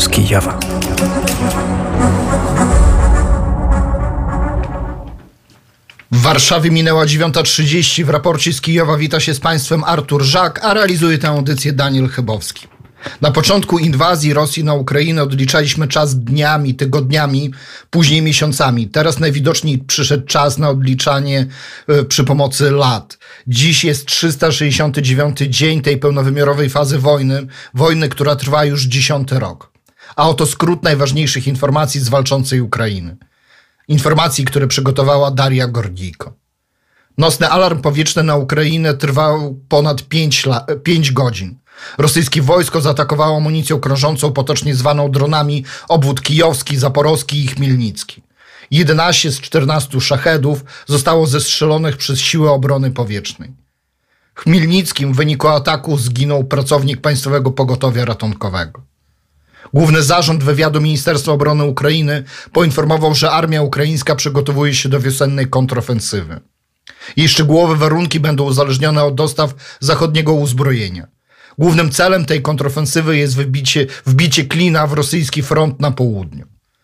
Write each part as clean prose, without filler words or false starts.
z Kijowa. W Warszawie minęła 9:30. W raporcie z Kijowa wita się z Państwem Artur Żak, a realizuje tę audycję Daniel Chybowski. Na początku inwazji Rosji na Ukrainę odliczaliśmy czas dniami, tygodniami, później miesiącami. Teraz najwidoczniej przyszedł czas na odliczanie przy pomocy lat. Dziś jest 369. dzień tej pełnowymiarowej fazy wojny, która trwa już 10. rok. A oto skrót najważniejszych informacji z walczącej Ukrainy. Informacji, które przygotowała Daria Gordijko. Nocny alarm powietrzny na Ukrainę trwał ponad 5 godzin. Rosyjskie wojsko zaatakowało amunicją krążącą, potocznie zwaną dronami, obwód kijowski, zaporowski i chmielnicki. 11 z 14 szachedów zostało zestrzelonych przez siły obrony powietrznej. W Chmielnickim w wyniku ataku zginął pracownik Państwowego Pogotowia Ratunkowego. Główny Zarząd Wywiadu Ministerstwa Obrony Ukrainy poinformował, że armia ukraińska przygotowuje się do wiosennej kontrofensywy. Jej szczegółowe warunki będą uzależnione od dostaw zachodniego uzbrojenia. Głównym celem tej kontrofensywy jest wbicie klina w rosyjski front na południu.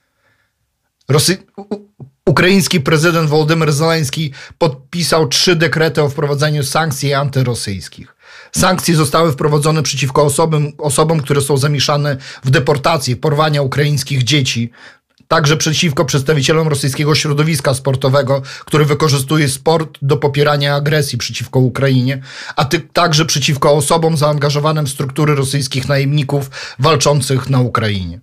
Ukraiński prezydent Wołodymyr Zełenski podpisał 3 dekrety o wprowadzeniu sankcji antyrosyjskich. Sankcje zostały wprowadzone przeciwko osobom, które są zamieszane w deportację, porwania ukraińskich dzieci, także przeciwko przedstawicielom rosyjskiego środowiska sportowego, który wykorzystuje sport do popierania agresji przeciwko Ukrainie, a także przeciwko osobom zaangażowanym w struktury rosyjskich najemników walczących na Ukrainie.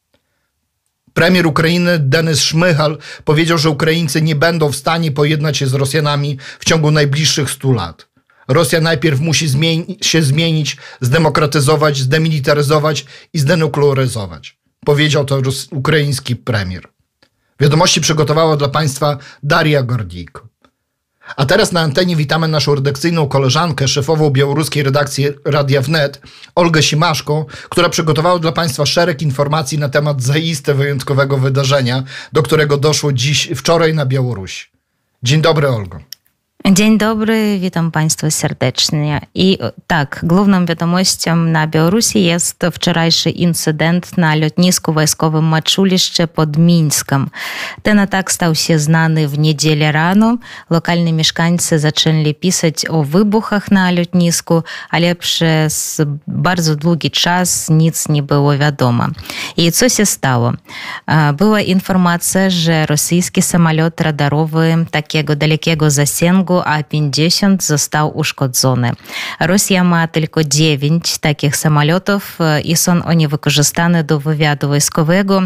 Premier Ukrainy Denys Szmychal powiedział, że Ukraińcy nie będą w stanie pojednać się z Rosjanami w ciągu najbliższych 100 lat. Rosja najpierw musi się zmienić, zdemokratyzować, zdemilitaryzować i zdenuklearyzować. Powiedział to ukraiński premier. Wiadomości przygotowała dla Państwa Daria Gordijko. A teraz na antenie witamy naszą redakcyjną koleżankę, szefową białoruskiej redakcji Radia Wnet, Olgę Simaszko, która przygotowała dla Państwa szereg informacji na temat zaiste wyjątkowego wydarzenia, do którego doszło wczoraj na Białorusi. Dzień dobry, Olgo. Dzień dobry, witam Państwa serdecznie. I tak, główną wiadomością na Białorusi jest wczorajszy incydent na lotnisku wojskowym Maczuliszcze pod Mińskiem. Ten atak stał się znany w niedzielę rano. Lokalni mieszkańcy zaczęli pisać o wybuchach na lotnisku, ale przez bardzo długi czas nic nie było wiadomo. I co się stało? Była informacja, że rosyjski samolot radarowy takiego dalekiego zasięgu A-50 został uszkodzony. Rosja ma tylko 9 takich samolotów i są one wykorzystane do wywiadu wojskowego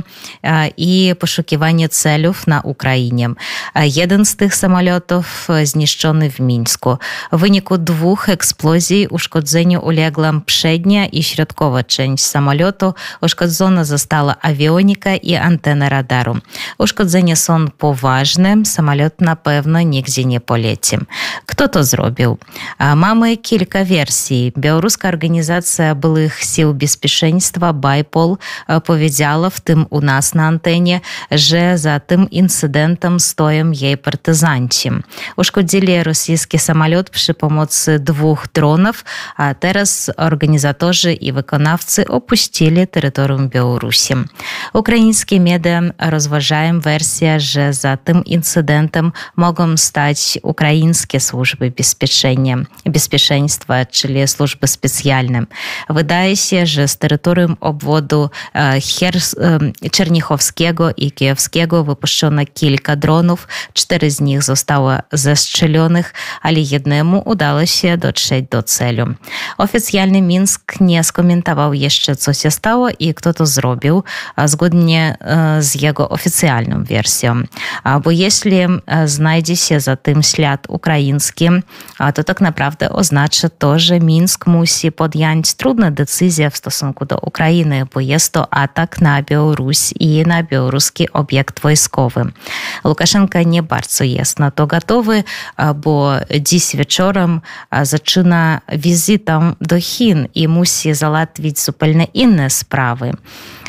i poszukiwania celów na Ukrainie. Jeden z tych samolotów zniszczony w Mińsku. W wyniku 2 eksplozji uszkodzeniu uległa przednia i środkowa część samolotu. Uszkodzona została awionika i antena radaru. Uszkodzenia są poważne. Samolot na pewno nigdzie nie poleci. Kto to zrobił? Mamy kilka wersji. Białoruska organizacja byłych sił bezpieczeństwa BIPOL powiedziała, w tym u nas na antenie, że za tym incydentem stoją jej partyzanci. Uszkodzili rosyjski samolot przy pomocy 2 dronów, a teraz organizatorzy i wykonawcy opuścili terytorium Białorusi. Ukraińskie media rozważają wersję, że za tym incydentem mogą stać ukraińskie służby bezpieczeństwa, czyli służby specjalne. Wydaje się, że z terytorium obwodu Czernichowskiego i Kijowskiego wypuszczono kilka dronów. 4 z nich zostało zestrzelonych, ale jednemu udało się dotrzeć do celu. Oficjalny Mińsk nie skomentował jeszcze, co się stało i kto to zrobił, zgodnie z jego oficjalną wersją. Bo jeśli znajdzie się za tym ślad ukraiński, to tak naprawdę oznacza to, że Mińsk musi podjąć trudne decyzje w stosunku do Ukrainy, bo jest to atak na Białoruś i na białoruski obiekt wojskowy. Łukaszenka nie bardzo jest na to gotowy, bo dziś wieczorem zaczyna wizytę do Chin i musi załatwić zupełnie inne sprawy.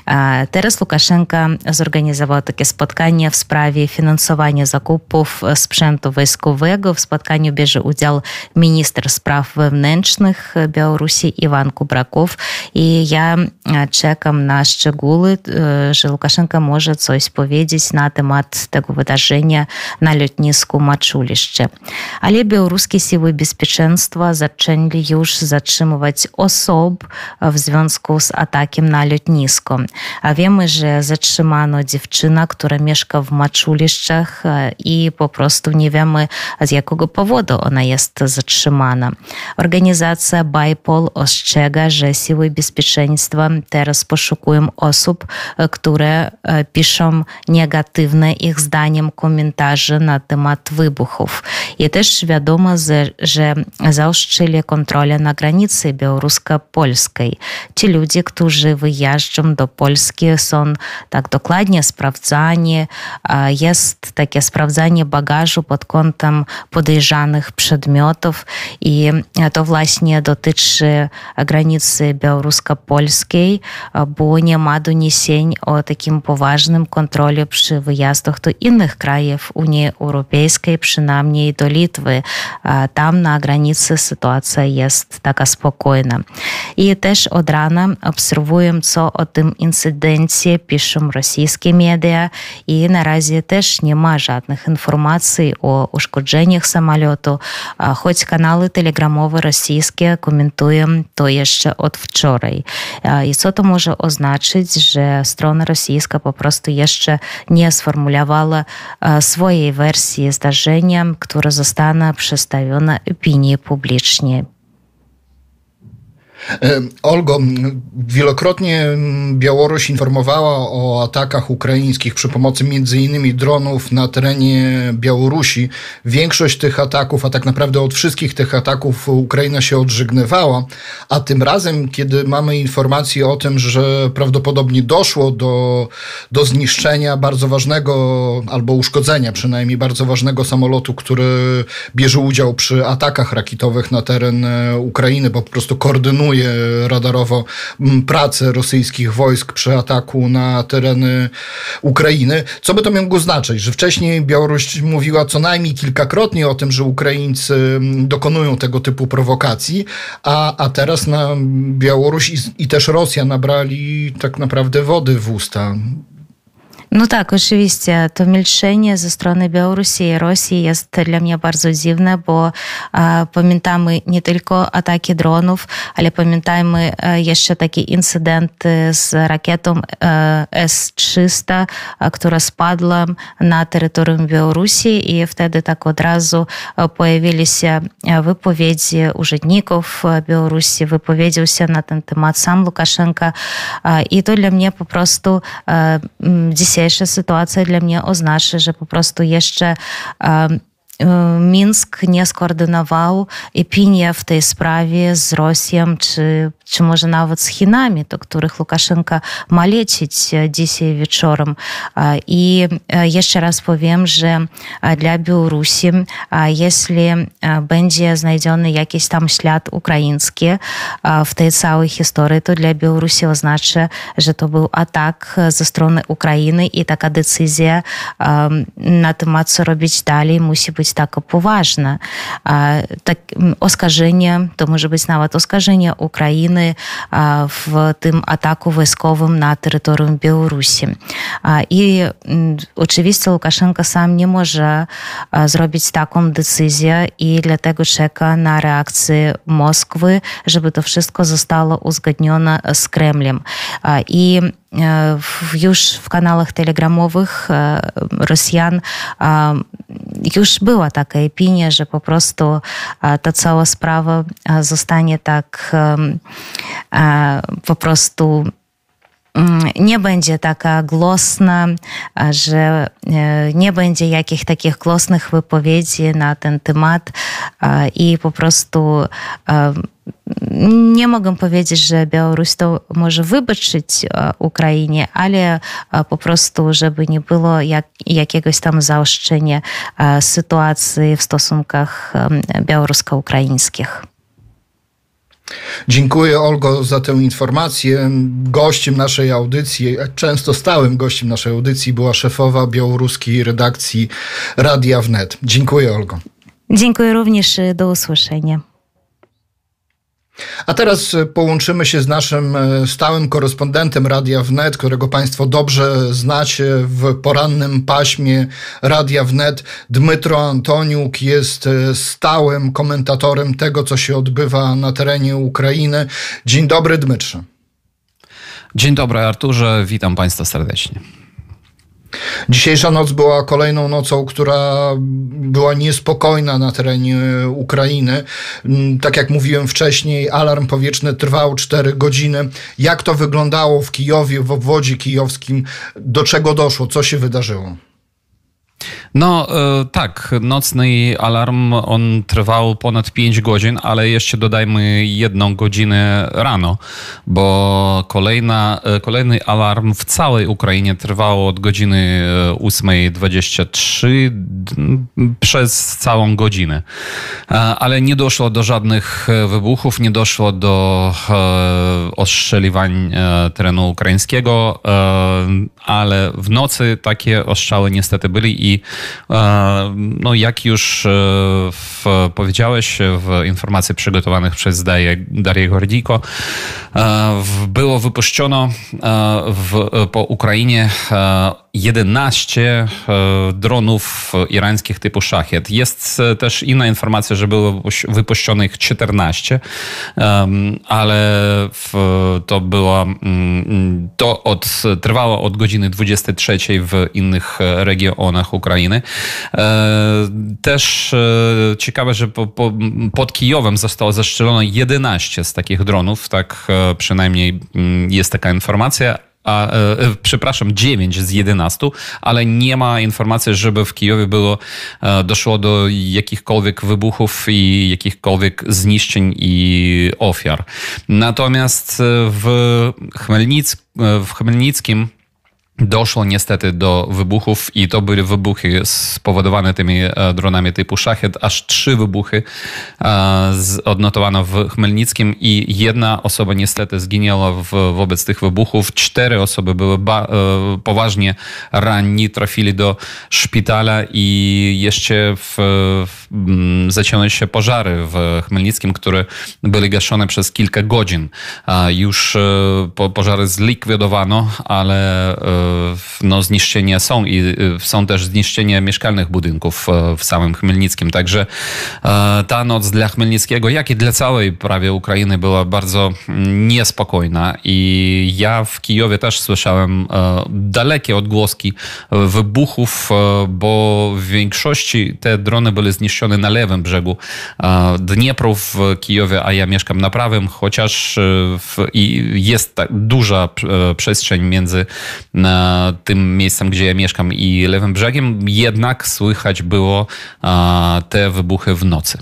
Teraz Łukaszenka zorganizował takie spotkanie w sprawie finansowania zakupów sprzętu wojskowego. W spotkaniu bierze udział minister spraw wewnętrznych Białorusi Iwan Kubraków i ja czekam na szczegóły, że Łukaszenka może coś powiedzieć na temat tego wydarzenia na lotnisku Maczuliszcze. Ale białoruskie siły bezpieczeństwa zaczęli już zatrzymywać osób w związku z atakiem na lotnisko. A wiemy, że zatrzymano dziewczynę, która mieszka w Maczuliszczach i po prostu nie wiemy, z jakiego powodu ona jest zatrzymana. Organizacja BIPOL ostrzega, że siły bezpieczeństwa teraz poszukują osób, które piszą negatywne ich zdaniem komentarze na temat wybuchów. I też wiadomo, że zaostrzyli kontrolę na granicy białorusko-polskiej. Ci ludzie, którzy wyjeżdżają do Polski, są tak dokładnie sprawdzani. Jest takie sprawdzanie bagażu pod kątem podejrzanych przedmiotów i to właśnie dotyczy granicy białorusko-polskiej, bo nie ma doniesień o takim poważnym kontroli przy wyjazdach do innych krajów Unii Europejskiej, przynajmniej do Litwy. Tam na granicy sytuacja jest taka spokojna. I też od rana obserwuję, co o tym incydencie piszą rosyjskie media i na razie też nie ma żadnych informacji o uszkodzeniach samolotu, choć kanały telegramowe rosyjskie komentują to jeszcze od wczoraj. I co to może oznaczyć, że strona rosyjska po prostu jeszcze nie sformułowała swojej wersji zdarzenia, które zostanie przedstawione opinii publicznej. Olgo, wielokrotnie Białoruś informowała o atakach ukraińskich przy pomocy m.in. dronów na terenie Białorusi. Większość tych ataków, a tak naprawdę od wszystkich tych ataków Ukraina się odżegnywała, a tym razem, kiedy mamy informację o tym, że prawdopodobnie doszło do zniszczenia bardzo ważnego, albo uszkodzenia przynajmniej bardzo ważnego samolotu, który bierze udział przy atakach rakietowych na teren Ukrainy, bo po prostu koordynuje radarowo pracę rosyjskich wojsk przy ataku na tereny Ukrainy. Co by to miało znaczyć? Że wcześniej Białoruś mówiła co najmniej kilkakrotnie o tym, że Ukraińcy dokonują tego typu prowokacji, a teraz na Białoruś i też Rosja nabrali tak naprawdę wody w usta. No tak, oczywiście. To milczenie ze strony Białorusi i Rosji jest dla mnie bardzo dziwne, bo pamiętamy nie tylko ataki dronów, ale pamiętajmy jeszcze taki incydent z rakietą S-300, która spadła na terytorium Białorusi i wtedy tak od razu pojawili się wypowiedzi urzędników Białorusi, wypowiedział się na ten temat sam Łukaszenka i to dla mnie po prostu dzisiejsza sytuacja dla mnie oznacza, że po prostu jeszcze Mińsk nie skoordynował opinię w tej sprawie z Rosją, czy może nawet z Chinami, do których Łukaszenka ma lecieć dzisiaj wieczorem. I jeszcze raz powiem, że dla Białorusi, jeśli będzie znajdziony jakiś tam ślad ukraiński w tej całej historii, to dla Białorusi oznacza, że to był atak ze strony Ukrainy i taka decyzja na temat, co robić dalej, musi być taka poważna. Tak, oskarżenie, to może być nawet oskarżenie Ukrainy w tym ataku wojskowym na terytorium Białorusi. I oczywiście Łukaszenka sam nie może zrobić taką decyzję i dlatego czeka na reakcję Moskwy, żeby to wszystko zostało uzgodnione z Kremlem. I już w kanałach telegramowych Rosjan już była taka opinia, że po prostu ta cała sprawa zostanie tak po prostu nie będzie taka głosna, że nie będzie jakichś takich głosnych wypowiedzi na ten temat i po prostu nie mogę powiedzieć, że Białoruś to może wybaczyć Ukrainie, ale po prostu, żeby nie było jakiegoś tam zaostrzenia sytuacji w stosunkach białorusko-ukraińskich. Dziękuję, Olgo, za tę informację. Gościem naszej audycji, często stałym gościem naszej audycji była szefowa białoruskiej redakcji Radia Wnet. Dziękuję, Olgo. Dziękuję również, do usłyszenia. A teraz połączymy się z naszym stałym korespondentem Radia Wnet, którego Państwo dobrze znacie w porannym paśmie Radia Wnet. Dmytro Antoniuk jest stałym komentatorem tego, co się odbywa na terenie Ukrainy. Dzień dobry, Dmytrze. Dzień dobry, Arturze. Witam Państwa serdecznie. Dzisiejsza noc była kolejną nocą, która była niespokojna na terenie Ukrainy. Tak jak mówiłem wcześniej, alarm powietrzny trwał 4 godziny. Jak to wyglądało w Kijowie, w obwodzie kijowskim? Do czego doszło? Co się wydarzyło? No tak, nocny alarm, on trwał ponad 5 godzin, ale jeszcze dodajmy 1 godzinę rano, bo kolejny alarm w całej Ukrainie trwał od godziny 8:23 przez całą godzinę. Ale nie doszło do żadnych wybuchów, nie doszło do ostrzeliwań terenu ukraińskiego, ale w nocy takie ostrzały niestety byli i no, jak już powiedziałeś w informacji przygotowanych przez Darię Gordijko, było wypuszczono po Ukrainie 11 dronów irańskich typu Shahed. Jest też inna informacja, że było wypuszczonych 14, ale trwało od godziny 23 w innych regionach Ukrainy. Też ciekawe, że pod Kijowem zostało zestrzelono 11 z takich dronów, tak przynajmniej jest taka informacja. Przepraszam, 9 z 11, ale nie ma informacji, żeby w Kijowie doszło do jakichkolwiek wybuchów i jakichkolwiek zniszczeń i ofiar. Natomiast w Chmelnickim doszło niestety do wybuchów i to były wybuchy spowodowane tymi dronami typu Shahed. Aż 3 wybuchy odnotowano w Chmelnickim i 1 osoba niestety zginęła wobec tych wybuchów. 4 osoby były poważnie ranni, trafili do szpitala i jeszcze zaczęły się pożary w Chmelnickim, które były gaszone przez kilka godzin. Już pożary zlikwidowano, ale no, zniszczenia są i są też zniszczenia mieszkalnych budynków w samym Chmelnickim. Także ta noc dla Chmelnickiego, jak i dla całej prawie Ukrainy była bardzo niespokojna i ja w Kijowie też słyszałem dalekie odgłoski wybuchów, bo w większości te drony były zniszczone na lewym brzegu Dniepru w Kijowie, a ja mieszkam na prawym, chociaż jest duża przestrzeń między tym miejscem, gdzie ja mieszkam i lewym brzegiem, jednak słychać było te wybuchy w nocy.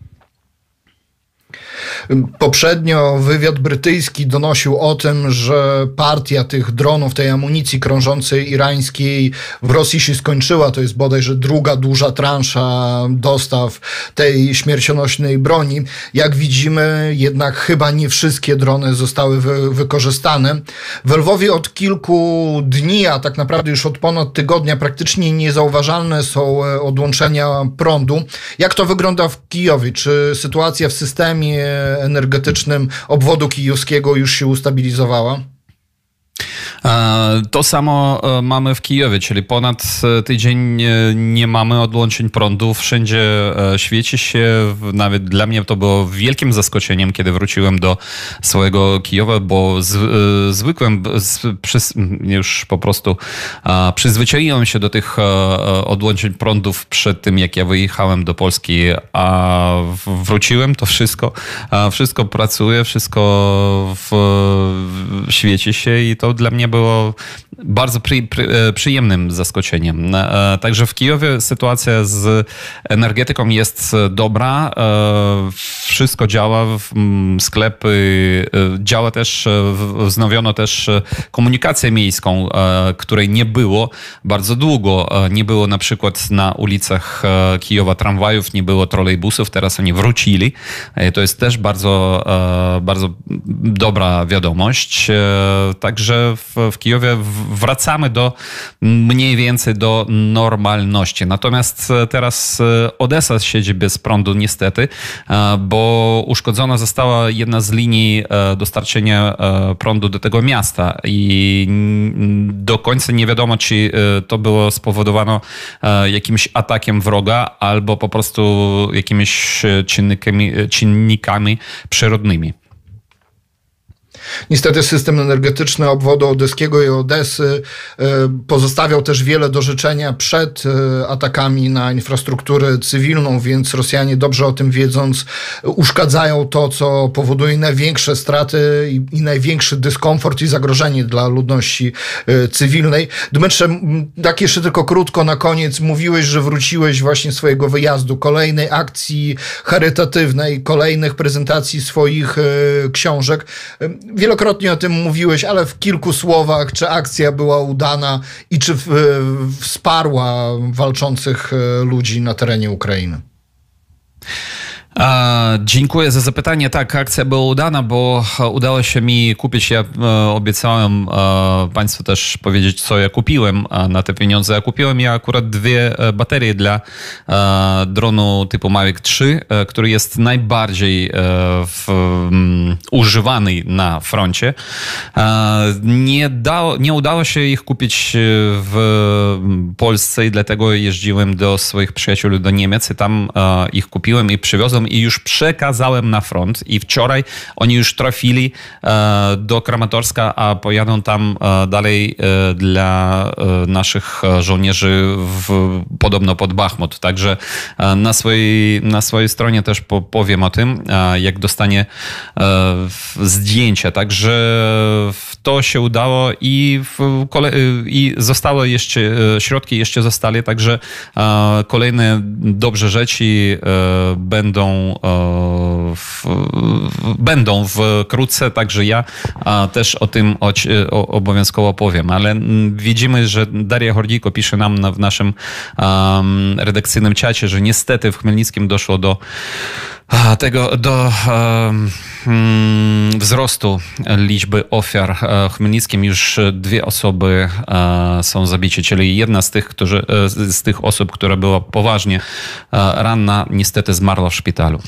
Poprzednio wywiad brytyjski donosił o tym, że partia tych dronów, tej amunicji krążącej irańskiej w Rosji się skończyła. To jest bodajże 2. duża transza dostaw tej śmiercionośnej broni. Jak widzimy, jednak chyba nie wszystkie drony zostały wykorzystane. W Lwowie od kilku dni, a tak naprawdę już od ponad tygodnia, praktycznie niezauważalne są odłączenia prądu. Jak to wygląda w Kijowie? Czy sytuacja w systemie energetycznym obwodu kijowskiego już się ustabilizowała? To samo mamy w Kijowie, czyli ponad tydzień nie mamy odłączeń prądu. Wszędzie świeci się. Nawet dla mnie to było wielkim zaskoczeniem, kiedy wróciłem do swojego Kijowa, bo zwykłem już po prostu przyzwyczaiłem się do tych odłączeń prądów przed tym, jak ja wyjechałem do Polski, a wróciłem, to wszystko pracuje, wszystko świeci się i to dla mnie mnie było bardzo przyjemnym zaskoczeniem. Także w Kijowie sytuacja z energetyką jest dobra. Wszystko działa, sklepy działa też, wznowiono też komunikację miejską, której nie było bardzo długo. Nie było na przykład na ulicach Kijowa tramwajów, nie było trolejbusów, teraz oni wrócili. To jest też bardzo, bardzo dobra wiadomość. Także w Kijowie wracamy mniej więcej do normalności. Natomiast teraz Odessa siedzi bez prądu niestety, bo uszkodzona została jedna z linii dostarczenia prądu do tego miasta i do końca nie wiadomo, czy to było spowodowane jakimś atakiem wroga albo po prostu jakimiś czynnikami przyrodnimi. Niestety system energetyczny obwodu odeskiego i Odessy pozostawiał też wiele do życzenia przed atakami na infrastrukturę cywilną, więc Rosjanie, dobrze o tym wiedząc, uszkadzają to, co powoduje największe straty i największy dyskomfort i zagrożenie dla ludności cywilnej. Dmytrze, tak jeszcze tylko krótko na koniec, mówiłeś, że wróciłeś właśnie z swojego wyjazdu, kolejnej akcji charytatywnej, kolejnych prezentacji swoich książek. Wielokrotnie o tym mówiłeś, ale w kilku słowach, czy akcja była udana i czy wsparła walczących ludzi na terenie Ukrainy? Dziękuję za zapytanie. Tak, akcja była udana, bo udało się mi kupić, ja obiecałem Państwu też powiedzieć, co ja kupiłem na te pieniądze. Ja kupiłem akurat 2 baterie dla dronu typu Mavic 3, który jest najbardziej używany na froncie. Nie udało się ich kupić w Polsce i dlatego jeździłem do swoich przyjaciół do Niemiec i tam ich kupiłem i przywiozłem i już przekazałem na front i wczoraj oni już trafili do Kramatorska, a pojadą tam dalej dla naszych żołnierzy podobno pod Bachmut. Także na swojej stronie też powiem o tym, jak zdjęcia. Także to się udało i zostały jeszcze, środki jeszcze zostali, także kolejne dobre rzeczy będą wkrótce, także ja też o tym obowiązkowo powiem, ale widzimy, że Daria Hordiko pisze nam w naszym redakcyjnym czacie, że niestety w Chmielnickim doszło do wzrostu liczby ofiar. W Chmielnickim już 2 osoby są zabici, czyli jedna z tych osób, która była poważnie ranna, niestety zmarła w szpitalu.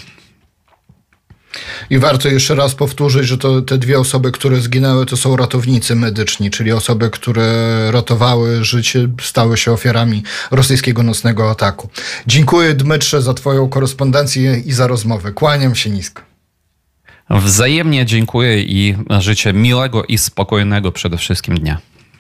I warto jeszcze raz powtórzyć, że te 2 osoby, które zginęły, to są ratownicy medyczni, czyli osoby, które ratowały życie, stały się ofiarami rosyjskiego nocnego ataku. Dziękuję, Dmytrze, za Twoją korespondencję i za rozmowę. Kłaniam się nisko. Wzajemnie dziękuję i życzę miłego i spokojnego przede wszystkim dnia.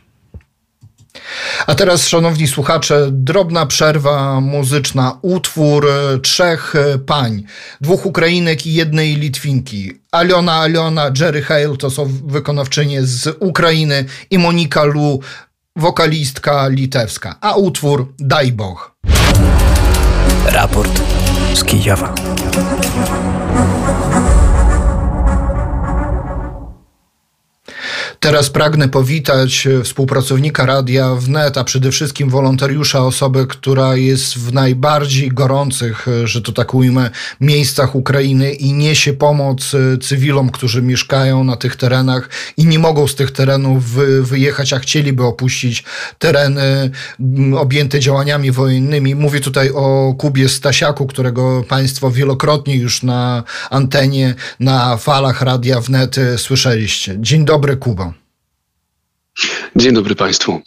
A teraz, szanowni słuchacze, drobna przerwa muzyczna. Utwór 3 pań, 2 Ukrainek i 1 Litwinki. Aliona, Jerry Hale to są wykonawczynie z Ukrainy i Monika Lu, wokalistka litewska. A utwór Daj Boh. Raport z Kijowa. Teraz pragnę powitać współpracownika Radia Wnet, a przede wszystkim wolontariusza, osobę, która jest w najbardziej gorących, że to tak ujmę, miejscach Ukrainy i niesie pomoc cywilom, którzy mieszkają na tych terenach i nie mogą z tych terenów wyjechać, a chcieliby opuścić tereny objęte działaniami wojennymi. Mówię tutaj o Kubie Stasiaku, którego Państwo wielokrotnie już na antenie, na falach Radia Wnet słyszeliście. Dzień dobry, Kuba. Dzień dobry Państwu.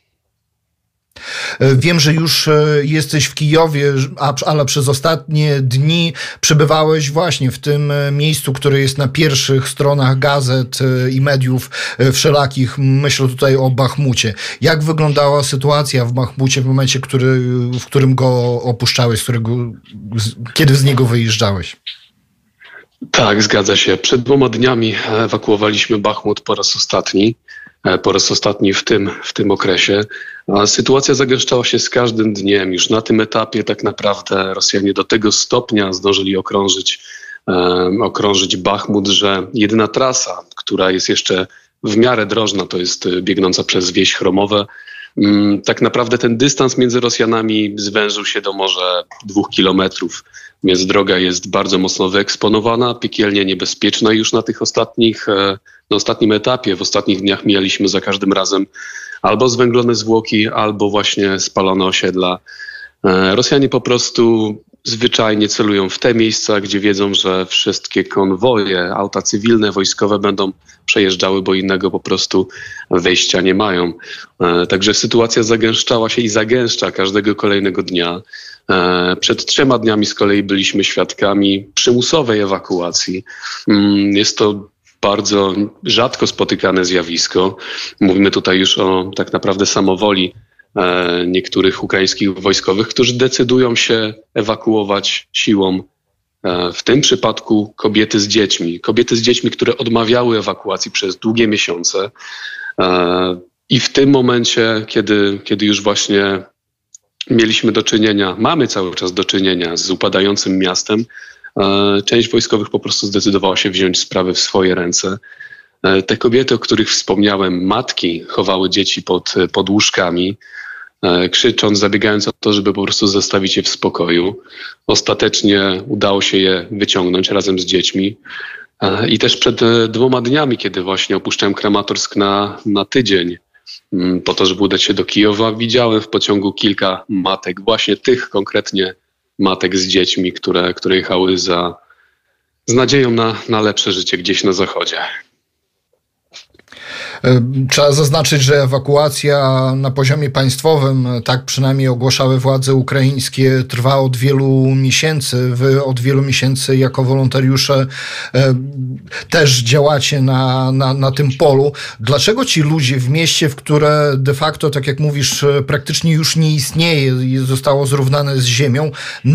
Wiem, że już jesteś w Kijowie, ale przez ostatnie dni przebywałeś właśnie w tym miejscu, które jest na pierwszych stronach gazet i mediów wszelakich. Myślę tutaj o Bachmucie. Jak wyglądała sytuacja w Bachmucie w momencie, w którym go opuszczałeś, kiedy z niego wyjeżdżałeś? Tak, zgadza się. Przed 2 dniami ewakuowaliśmy Bachmut po raz ostatni. po raz ostatni w tym okresie. A sytuacja zagęszczała się z każdym dniem. Już na tym etapie tak naprawdę Rosjanie do tego stopnia zdążyli okrążyć Bachmut, że jedyna trasa, która jest jeszcze w miarę drożna, to jest biegnąca przez wieś Chromowe. Tak naprawdę ten dystans między Rosjanami zwężył się do może 2 kilometrów, więc droga jest bardzo mocno wyeksponowana, piekielnie niebezpieczna i już na ostatnim etapie, w ostatnich dniach mijaliśmy za każdym razem albo zwęglone zwłoki, albo właśnie spalone osiedla. Rosjanie po prostu zwyczajnie celują w te miejsca, gdzie wiedzą, że wszystkie konwoje, auta cywilne, wojskowe będą przejeżdżały, bo innego po prostu wejścia nie mają. Także sytuacja zagęszczała się i zagęszcza każdego kolejnego dnia. Przed 3 dniami z kolei byliśmy świadkami przymusowej ewakuacji. Jest to bardzo rzadko spotykane zjawisko. Mówimy tutaj już o tak naprawdę samowoli niektórych ukraińskich wojskowych, którzy decydują się ewakuować siłą, w tym przypadku kobiety z dziećmi. Kobiety z dziećmi, które odmawiały ewakuacji przez długie miesiące. I w tym momencie, kiedy już właśnie mamy cały czas do czynienia z upadającym miastem, część wojskowych po prostu zdecydowała się wziąć sprawy w swoje ręce. Te kobiety, o których wspomniałem, matki chowały dzieci pod łóżkami, krzycząc, zabiegając o to, żeby po prostu zostawić je w spokoju. Ostatecznie udało się je wyciągnąć razem z dziećmi. I też przed 2 dniami, kiedy właśnie opuszczałem Kramatorsk na tydzień, po to, żeby udać się do Kijowa, widziałem w pociągu kilka matek, właśnie tych konkretnie matek z dziećmi, które jechały z nadzieją na lepsze życie gdzieś na zachodzie. Trzeba zaznaczyć, że ewakuacja na poziomie państwowym, tak przynajmniej ogłaszały władze ukraińskie, trwa od wielu miesięcy. Wy od wielu miesięcy jako wolontariusze też działacie na tym polu. Dlaczego ci ludzie w mieście, w które de facto, tak jak mówisz, praktycznie już nie istnieje, zostało zrównane z ziemią,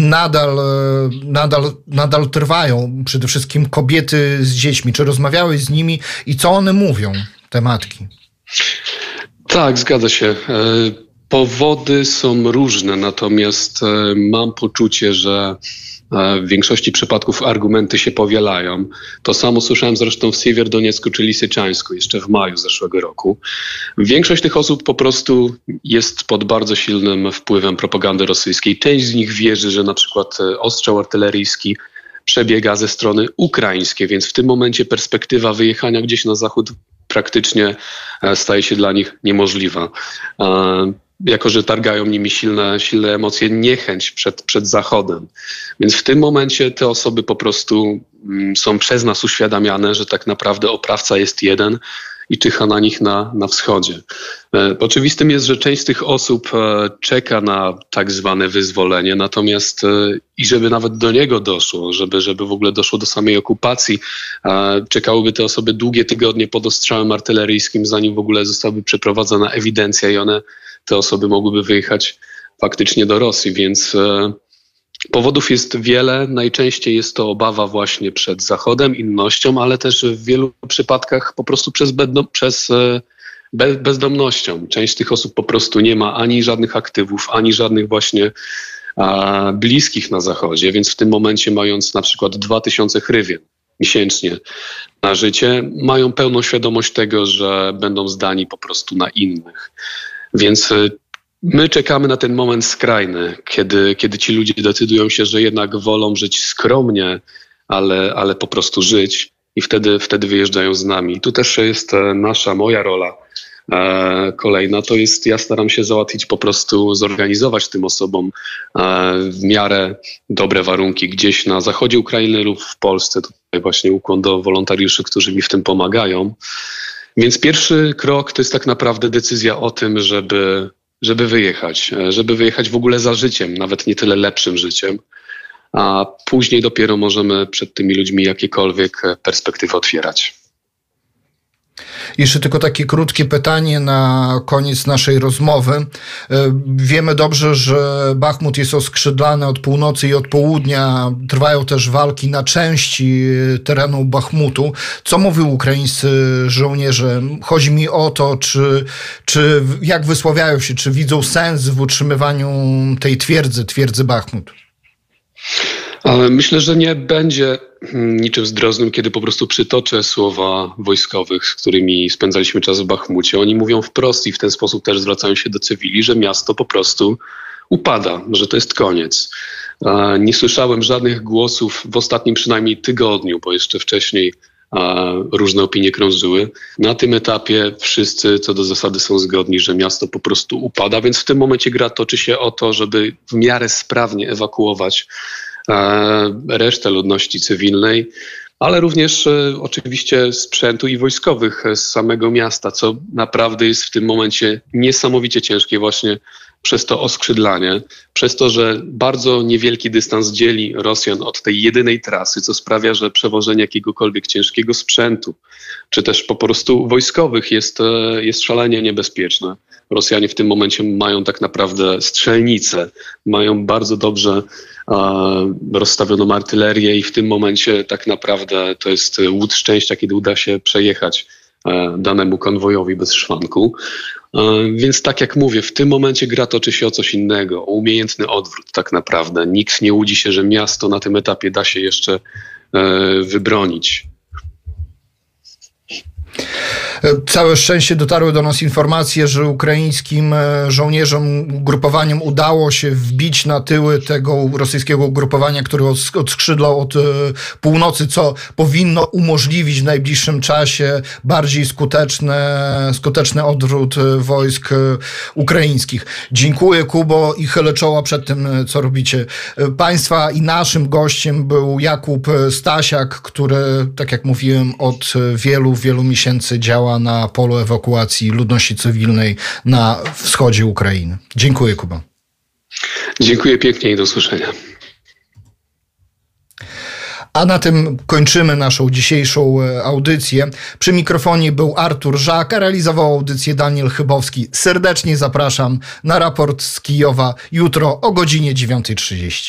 nadal trwają? Przede wszystkim kobiety z dziećmi. Czy rozmawiałeś z nimi i co one mówią? Te matki. Tak, zgadza się. Powody są różne, natomiast mam poczucie, że w większości przypadków argumenty się powielają. To samo słyszałem zresztą w Siewierodoniecku czy Lisyczańsku jeszcze w maju zeszłego roku. Większość tych osób po prostu jest pod bardzo silnym wpływem propagandy rosyjskiej. Część z nich wierzy, że na przykład ostrzał artyleryjski przebiega ze strony ukraińskiej, więc w tym momencie perspektywa wyjechania gdzieś na zachód praktycznie staje się dla nich niemożliwa. Jako że targają nimi silne emocje, niechęć przed Zachodem. Więc w tym momencie te osoby po prostu są przez nas uświadamiane, że tak naprawdę oprawca jest jeden i czyha na nich na wschodzie. Oczywistym jest, że część z tych osób czeka na tak zwane wyzwolenie, natomiast i żeby nawet do niego doszło, żeby w ogóle doszło do samej okupacji, czekałyby te osoby długie tygodnie pod ostrzałem artyleryjskim, zanim w ogóle zostałaby przeprowadzona ewidencja i te osoby mogłyby wyjechać faktycznie do Rosji, więc powodów jest wiele. Najczęściej jest to obawa właśnie przed Zachodem, innością, ale też w wielu przypadkach po prostu przez bezdomnością. Część z tych osób po prostu nie ma ani żadnych aktywów, ani żadnych właśnie bliskich na Zachodzie, więc w tym momencie mając na przykład 2000 hrywien miesięcznie na życie, mają pełną świadomość tego, że będą zdani po prostu na innych. Więc my czekamy na ten moment skrajny, kiedy ci ludzie decydują się, że jednak wolą żyć skromnie, ale po prostu żyć i wtedy wyjeżdżają z nami. Tu też jest moja rola kolejna, to jest ja staram się załatwić po prostu, zorganizować tym osobom w miarę dobre warunki gdzieś na zachodzie Ukrainy lub w Polsce. Tutaj właśnie ukłon do wolontariuszy, którzy mi w tym pomagają. Więc pierwszy krok to jest tak naprawdę decyzja o tym, żeby wyjechać w ogóle za życiem, nawet nie tyle lepszym życiem, a później dopiero możemy przed tymi ludźmi jakiekolwiek perspektywy otwierać. Jeszcze tylko takie krótkie pytanie na koniec naszej rozmowy. Wiemy dobrze, że Bachmut jest oskrzydlany od północy i od południa. Trwają też walki na części terenu Bachmutu. Co mówią ukraińscy żołnierze? Chodzi mi o to, czy jak wysławiają się, czy widzą sens w utrzymywaniu tej twierdzy Bachmut? Ale myślę, że nie będzie niczym zdrożnym, kiedy po prostu przytoczę słowa wojskowych, z którymi spędzaliśmy czas w Bachmucie. Oni mówią wprost i w ten sposób też zwracają się do cywili, że miasto po prostu upada, że to jest koniec. Nie słyszałem żadnych głosów w ostatnim przynajmniej tygodniu, bo jeszcze wcześniej różne opinie krążyły. Na tym etapie wszyscy co do zasady są zgodni, że miasto po prostu upada, więc w tym momencie gra toczy się o to, żeby w miarę sprawnie ewakuować resztę ludności cywilnej, ale również oczywiście sprzętu i wojskowych z samego miasta, co naprawdę jest w tym momencie niesamowicie ciężkie właśnie przez to oskrzydlanie, przez to, że bardzo niewielki dystans dzieli Rosjan od tej jedynej trasy, co sprawia, że przewożenie jakiegokolwiek ciężkiego sprzętu, czy też po prostu wojskowych jest szalenie niebezpieczne. Rosjanie w tym momencie mają tak naprawdę strzelnice, mają bardzo dobrze rozstawioną artylerię i w tym momencie tak naprawdę to jest łód szczęścia, kiedy uda się przejechać danemu konwojowi bez szwanku. Więc tak jak mówię, w tym momencie gra toczy się o coś innego, o umiejętny odwrót tak naprawdę. Nikt nie łudzi się, że miasto na tym etapie da się jeszcze wybronić. Całe szczęście dotarły do nas informacje, że ukraińskim żołnierzom, ugrupowaniom udało się wbić na tyły tego rosyjskiego ugrupowania, które odskrzydlał od północy, co powinno umożliwić w najbliższym czasie bardziej skuteczny odwrót wojsk ukraińskich. Dziękuję, Kubo, i chylę czoła przed tym, co robicie. Państwa i naszym gościem był Jakub Stasiak, który, tak jak mówiłem, od wielu miesięcy działa na polu ewakuacji ludności cywilnej na wschodzie Ukrainy. Dziękuję, Kuba. Dziękuję pięknie i do usłyszenia. A na tym kończymy naszą dzisiejszą audycję. Przy mikrofonie był Artur Żak, a realizował audycję Daniel Chybowski. Serdecznie zapraszam na raport z Kijowa jutro o godzinie 9:30.